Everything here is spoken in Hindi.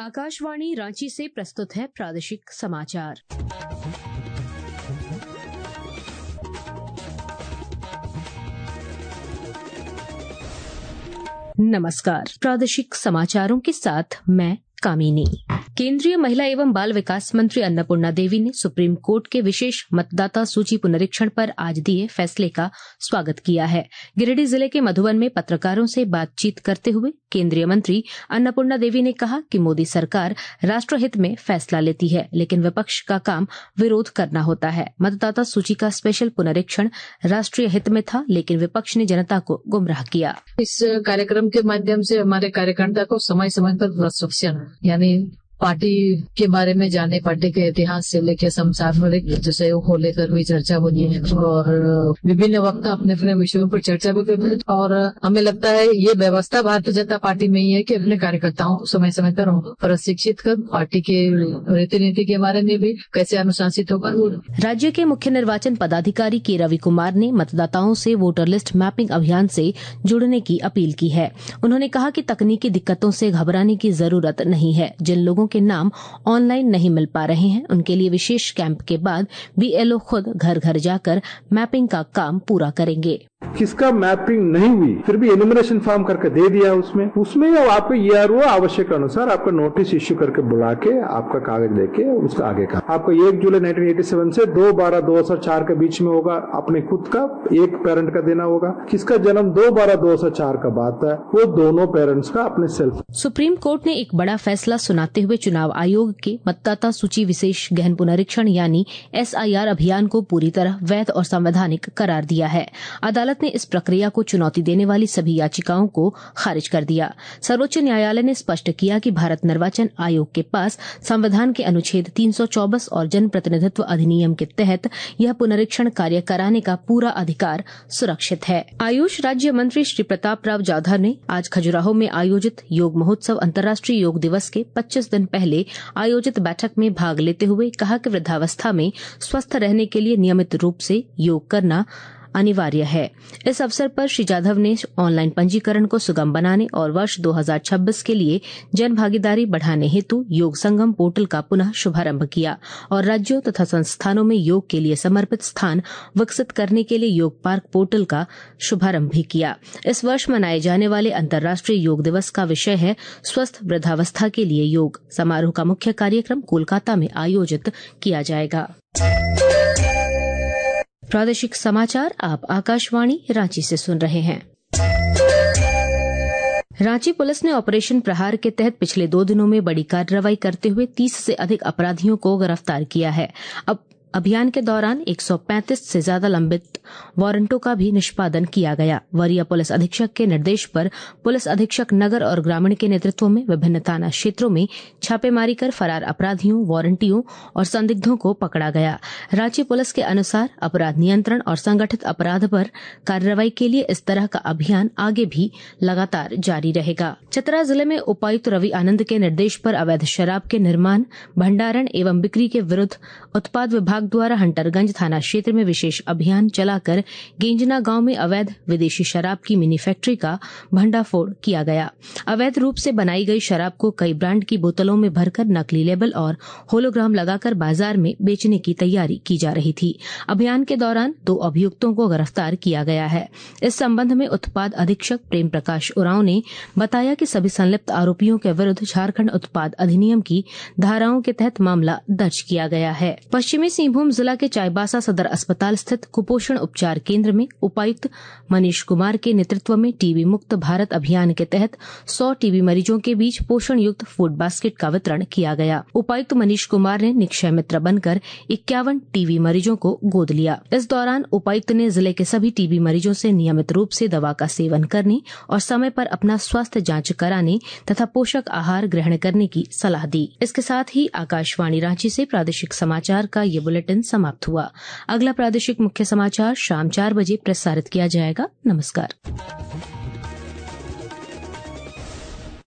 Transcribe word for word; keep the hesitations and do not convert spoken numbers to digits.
आकाशवाणी रांची से प्रस्तुत है प्रादेशिक समाचार। नमस्कार, प्रादेशिक समाचारों के साथ मैं कामिनी। केंद्रीय महिला एवं बाल विकास मंत्री अन्नपूर्णा देवी ने सुप्रीम कोर्ट के विशेष मतदाता सूची पुनरीक्षण पर आज दिए फैसले का स्वागत किया है। गिरिडीह जिले के मधुबन में पत्रकारों से बातचीत करते हुए केंद्रीय मंत्री अन्नपूर्णा देवी ने कहा कि मोदी सरकार राष्ट्रहित में फैसला लेती है, लेकिन विपक्ष का काम विरोध करना होता है। मतदाता सूची का स्पेशल पुनरीक्षण राष्ट्रीय हित में था, लेकिन विपक्ष ने जनता को गुमराह किया। इस कार्यक्रम के माध्यम से हमारे कार्यकर्ता को समय समय पर प्रशिक्षण यानी पार्टी के बारे में जाने, पार्टी के इतिहास से लेकर समसामयिक विषयों को लेकर भी चर्चा होती है और विभिन्न वक्त अपने अपने विषयों पर चर्चा भी करते हैं। और हमें लगता है ये व्यवस्था भारतीय जनता पार्टी में ही है कि अपने कार्यकर्ताओं को समय समय पर प्रशिक्षित कर पार्टी के रीति नीति के बारे में भी कैसे अनुशासित होकर। राज्य के मुख्य निर्वाचन पदाधिकारी के रवि कुमार ने मतदाताओं से वोटर लिस्ट मैपिंग अभियान से जुड़ने की अपील की है। उन्होंने कहा कि तकनीकी दिक्कतों से घबराने की जरूरत नहीं है। जिन लोगों के नाम ऑनलाइन नहीं मिल पा रहे हैं, उनके लिए विशेष कैंप के बाद बीएलओ खुद घर घर जाकर मैपिंग का काम पूरा करेंगे। किसका मैपिंग नहीं हुई फिर भी एनुमरेशन फॉर्म करके दे दिया, उसमें उसमें आपको ये आर वो आवश्यक अनुसार आपका नोटिस इश्यू करके बुला के आपका कागज लेके उसका आगे का आपको एक जुलाई नाइनटीन एटी सेवन से दो बारह दो हजार चार के बीच में होगा। अपने खुद का एक पेरेंट का देना होगा। किसका जन्म दो बारह दो हजार चार का बात है, वो दोनों पेरेंट्स का अपने सेल्फ। सुप्रीम कोर्ट ने एक बड़ा फैसला सुनाते हुए चुनाव आयोग के मतदाता सूची विशेष गहन पुनरीक्षण यानी एस आई आर अभियान को पूरी तरह वैध और संवैधानिक करार दिया है। अदालत ने इस प्रक्रिया को चुनौती देने वाली सभी याचिकाओं को खारिज कर दिया। सर्वोच्च न्यायालय ने स्पष्ट किया कि भारत निर्वाचन आयोग के पास संविधान के अनुच्छेद तीन सौ चौबीस और जन प्रतिनिधित्व अधिनियम के तहत यह पुनरीक्षण कार्य कराने का पूरा अधिकार सुरक्षित है। आयुष राज्य मंत्री श्री प्रताप राव जाधव ने आज खजुराहो में आयोजित योग महोत्सव अंतर्राष्ट्रीय योग दिवस के पच्चीस दिन पहले आयोजित बैठक में भाग लेते हुए कहा कि वृद्धावस्था में स्वस्थ रहने के लिए नियमित रूप से योग करना अनिवार्य है। इस अवसर पर श्री जाधव ने ऑनलाइन पंजीकरण को सुगम बनाने और वर्ष दो हजार छब्बीस के लिए जन भागीदारी बढ़ाने हेतु योग संगम पोर्टल का पुनः शुभारंभ किया और राज्यों तथा संस्थानों में योग के लिए समर्पित स्थान विकसित करने के लिए योग पार्क पोर्टल का शुभारंभ भी किया। इस वर्ष मनाए जाने वाले अंतर्राष्ट्रीय योग दिवस का विषय है स्वस्थ वृद्धावस्था के लिए योग। समारोह का मुख्य कार्यक्रम कोलकाता में आयोजित किया जाएगा। प्रादेशिक समाचार आप आकाशवाणी रांची से सुन रहे हैं। रांची पुलिस ने ऑपरेशन प्रहार के तहत पिछले दो दिनों में बड़ी कार्रवाई करते हुए तीस से अधिक अपराधियों को गिरफ्तार किया है। अब अभियान के दौरान एक सौ पैंतीस से ज्यादा लंबित वारंटों का भी निष्पादन किया गया। वरीय पुलिस अधीक्षक के निर्देश पर पुलिस अधीक्षक नगर और ग्रामीण के नेतृत्व में विभिन्न थाना क्षेत्रों में छापेमारी कर फरार अपराधियों, वारंटियों और संदिग्धों को पकड़ा गया। रांची पुलिस के अनुसार अपराध नियंत्रण और संगठित अपराध पर कार्रवाई के लिए इस तरह का अभियान आगे भी लगातार जारी रहेगा। चतरा जिले में उपायुक्त रवि आनंद के निर्देश पर अवैध शराब के निर्माण, भंडारण एवं बिक्री के विरुद्ध उत्पाद विभाग द्वारा हंटरगंज थाना क्षेत्र में विशेष अभियान चलाकर गेंजना गांव में अवैध विदेशी शराब की मिनी फैक्ट्री का भंडाफोड़ किया गया। अवैध रूप से बनाई गई शराब को कई ब्रांड की बोतलों में भरकर नकली लेबल और होलोग्राम लगाकर बाजार में बेचने की तैयारी की जा रही थी। अभियान के दौरान दो अभियुक्तों को गिरफ्तार किया गया है। इस संबंध में उत्पाद अधीक्षक प्रेम प्रकाश उरांव ने बताया कि सभी संलिप्त आरोपियों के विरुद्ध झारखंड उत्पाद अधिनियम की धाराओं के तहत मामला दर्ज किया गया है। पश्चिमी सिंहभूम जिला के चाईबासा सदर अस्पताल स्थित कुपोषण उपचार केंद्र में उपायुक्त मनीष कुमार के नेतृत्व में टीबी मुक्त भारत अभियान के तहत सौ टीबी मरीजों के बीच पोषण युक्त फूड बास्केट का वितरण किया गया। उपायुक्त मनीष कुमार ने निक्षय मित्र बनकर इक्यावन टीबी मरीजों को गोद लिया। इस दौरान उपायुक्त ने जिले के सभी टीबी मरीजों से नियमित रूप से दवा का सेवन करने और समय पर अपना स्वास्थ्य जांच कराने तथा पोषक आहार ग्रहण करने की सलाह दी। इसके साथ ही आकाशवाणी रांची से प्रादेशिक समाचार का ये बुलेटिन समाप्त हुआ। अगला प्रादेशिक मुख्य समाचार शाम चार बजे प्रसारित किया जाएगा। नमस्कार।